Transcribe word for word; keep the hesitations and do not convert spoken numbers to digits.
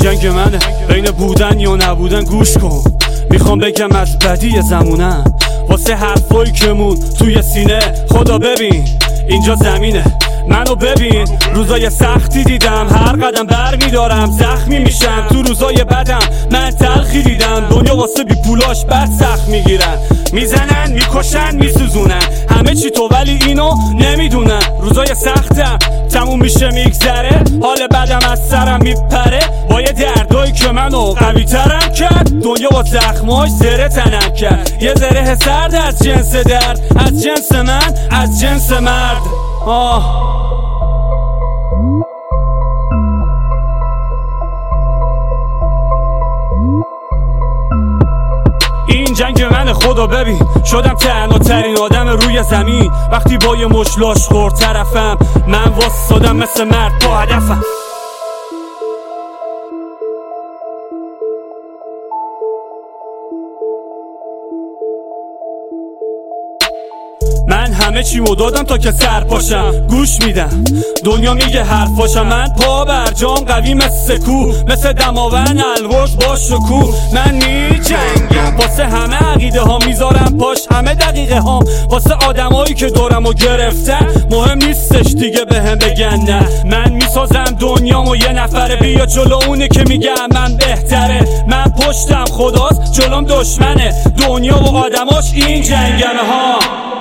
جنگ منه بین بودن یا نبودن. گوش کن میخوام بگم از بدی زمونم واسه حرفایی که مون توی سینه. خدا ببین اینجا زمینه منو ببین. روزای سختی دیدم هر قدم بر میدارم زخمی میشم. تو روزای بدم من تلخی دیدم. دنیا واسه بی پولاش بد سخت میگیرن. میزنن میکشن میسوزونن همه چی تو ولی اینو نمیدونن. روزای سختم تموم میشه میگذره حال بدم از سرم میپره. با یه دردایی که منو قوی ترم کرد دنیا با زخماش زره تنم کرد. یه زره سرد از جنس درد از جنس من از جنس مرد. آه این جنگ من خدا ببین. شدم تنها ترین آدم روی زمین. وقتی با یه مشلاش خور طرفم من واسادم مثل مرد با هدفم. من همه چی دادم تا که سر پاشم. گوش میدم دنیا میگه حرفاشم. من پا بر جام قوی مثل کو مثل دماوند الوش با شکو. من می جنگم واسه همه عقیده ها میذارم پاش همه دقیقه ها واسه آدمایی که دورمو گرفتن. مهم نیستش دیگه بهم بگن نه. من میسازم دنیامو یه نفره. بیا جلو اونه که میگه من بهتره. من پشتم خداست جلوم دشمنه. دنیا و آدماش این جنگمه ها.